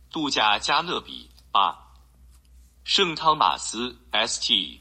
度假加勒比2，圣汤马斯 St.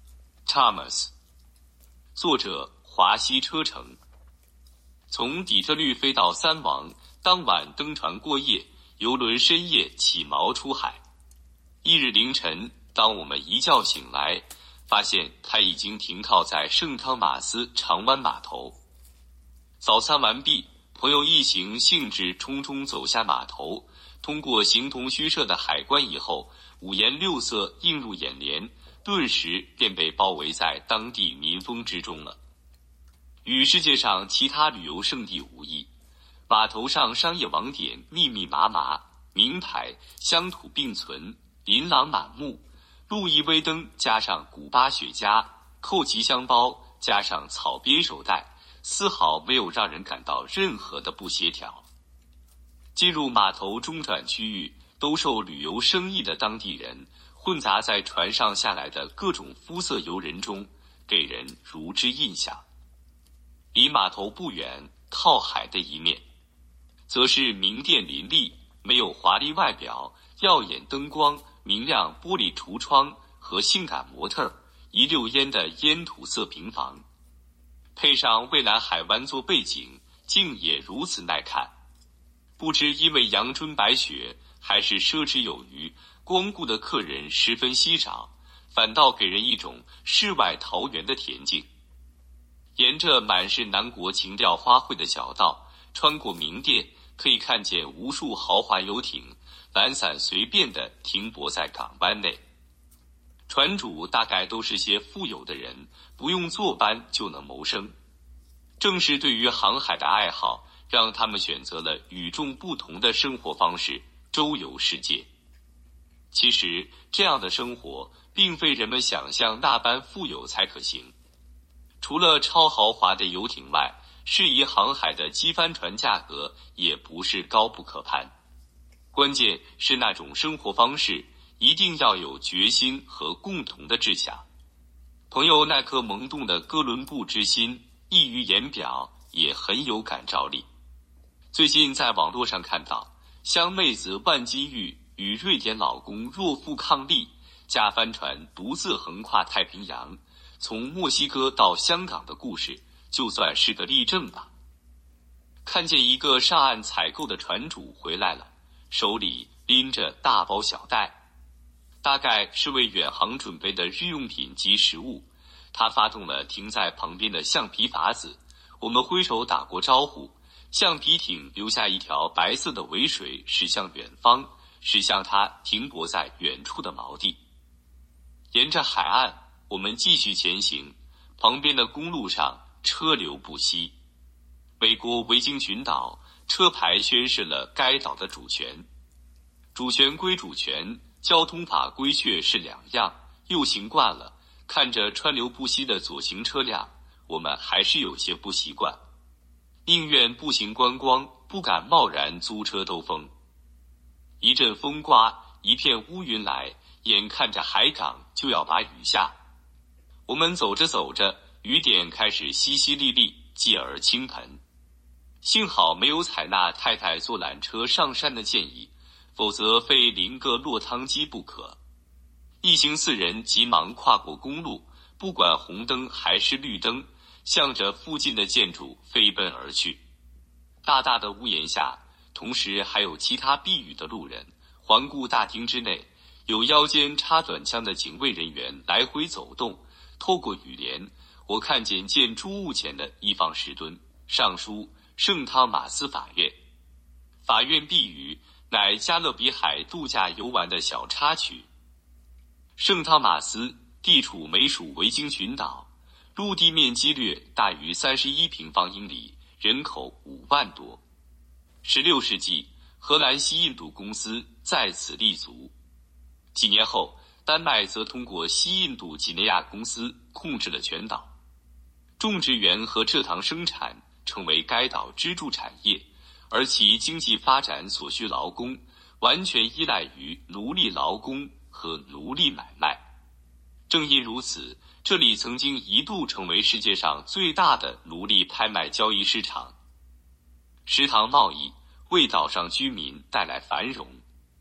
Thomas， 作者华西车程。从底特律飞到三王，当晚登船过夜，游轮深夜起锚出海。翌日凌晨，当我们一觉醒来，发现它已经停靠在圣汤马斯长湾码头。早餐完毕，朋友一行兴致冲冲走下码头，通过形同虚设的海关以后，五颜六色映入眼帘，顿时便被包围在当地民风之中了。与世界上其他旅游胜地无异，码头上商业网点密密麻麻，名牌乡土并存，琳琅满目，路易威登加上古巴雪茄，蔻奇香包加上草编手袋，丝毫没有让人感到任何的不协调。进入码头中转区域，兜售旅游生意的当地人混杂在船上下来的各种肤色游人中，给人如之印象。离码头不远，靠海的一面，则是名店林立，没有华丽外表、耀眼灯光、明亮玻璃橱窗和性感模特，一溜烟的烟土色平房，配上蔚蓝海湾做背景，竟也如此耐看。不知因为阳春白雪，还是奢侈有余，光顾的客人十分稀少，反倒给人一种世外桃源的恬静。沿着满是南国情调花卉的小道，穿过名店，可以看见无数豪华游艇懒散随便地停泊在港湾内。船主大概都是些富有的人，不用坐班就能谋生。正是对于航海的爱好，让他们选择了与众不同的生活方式，周游世界。其实，这样的生活并非人们想象那般富有才可行。除了超豪华的游艇外，适宜航海的机帆船价格也不是高不可攀。关键是那种生活方式一定要有决心和共同的志向。朋友那颗萌动的哥伦布之心溢于言表，也很有感召力。最近在网络上看到湘妹子万金玉与瑞典老公若富伉俪驾帆船独自横跨太平洋，从墨西哥到香港的故事，就算是个例证吧。看见一个上岸采购的船主回来了，手里拎着大包小袋，大概是为远航准备的日用品及食物。他发动了停在旁边的橡皮筏子，我们挥手打过招呼，橡皮艇留下一条白色的尾水驶向远方，驶向他停泊在远处的锚地。沿着海岸我们继续前行，旁边的公路上车流不息。美国维京群岛车牌宣示了该岛的主权。主权归主权，交通法规却是两样，又行惯了，看着川流不息的左行车辆，我们还是有些不习惯，宁愿步行观光，不敢贸然租车兜风。一阵风刮，一片乌云来，眼看着海港就要把雨下。我们走着走着，雨点开始淅淅沥沥，继而倾盆。幸好没有采纳太太坐缆车上山的建议，否则非淋个落汤鸡不可。一行4人急忙跨过公路，不管红灯还是绿灯，向着附近的建筑飞奔而去。大大的屋檐下，同时还有其他避雨的路人，环顾大厅之内，有腰间插短枪的警卫人员来回走动。透过雨帘，我看见建筑物前的一方石墩，上书圣汤马斯法院。法院避雨乃加勒比海度假游玩的小插曲。圣汤马斯地处美属维京群岛，陆地面积略大于31平方英里，人口5万多。16世纪，荷兰西印度公司在此立足。几年后，丹麦则通过西印度几内亚公司控制了全岛。种植园和蔗糖生产成为该岛支柱产业，而其经济发展所需劳工完全依赖于奴隶劳工和奴隶买卖。正因如此，这里曾经一度成为世界上最大的奴隶拍卖交易市场。食糖贸易为岛上居民带来繁荣。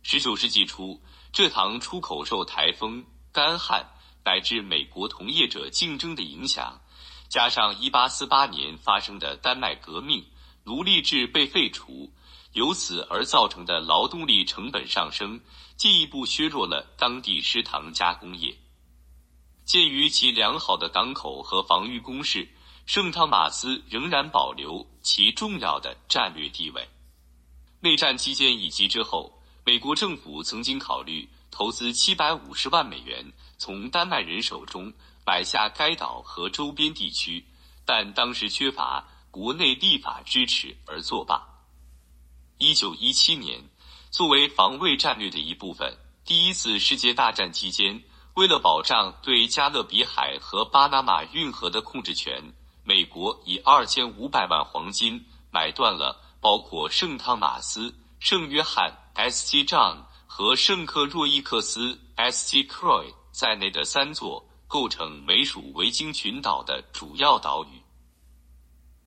19世纪初，蔗糖出口受台风、干旱乃至美国同业者竞争的影响，加上1848年发生的丹麦革命，奴隶制被废除，由此而造成的劳动力成本上升，进一步削弱了当地食糖加工业。鉴于其良好的港口和防御工事，圣汤马斯仍然保留其重要的战略地位。内战期间以及之后，美国政府曾经考虑投资750万美元从丹麦人手中买下该岛和周边地区，但当时缺乏国内立法支持而作罢。1917年，作为防卫战略的一部分，第一次世界大战期间，为了保障对加勒比海和巴拿马运河的控制权，美国以2500万黄金买断了包括圣汤马斯、圣约翰 St. John 和圣克若伊克斯 St. Croix 在内的3座构成美属维京群岛的主要岛屿。